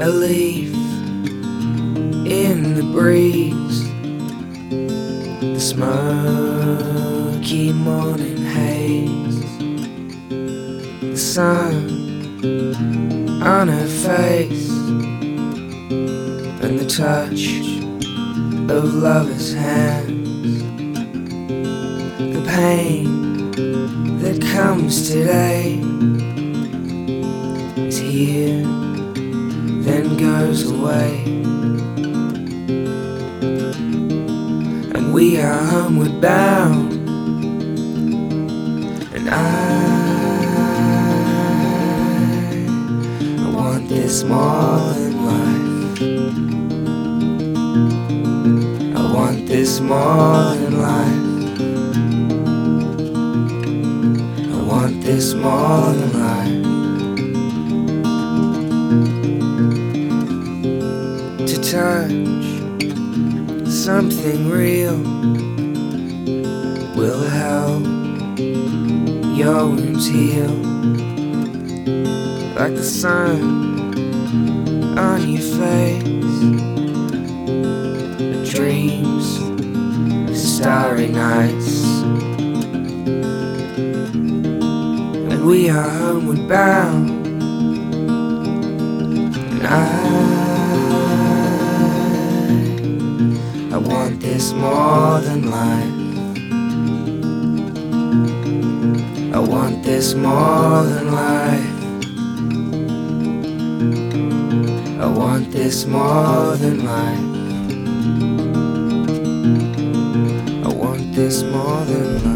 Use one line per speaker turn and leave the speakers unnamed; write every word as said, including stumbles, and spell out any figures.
a leaf in the breeze, the smoky morning haze, the sun on her face, and the touch of lovers' hands, the pain that comes today is here, then goes away, and we are homeward bound, and I, I want this more than life. I want this more than life. I want this more than life. To touch something real will help your wounds heal, like the sun on your face, the dreams, starry nights, and we are homeward bound, and I I want this more than life. I want this more than life. I want this more than life. I want this more than life.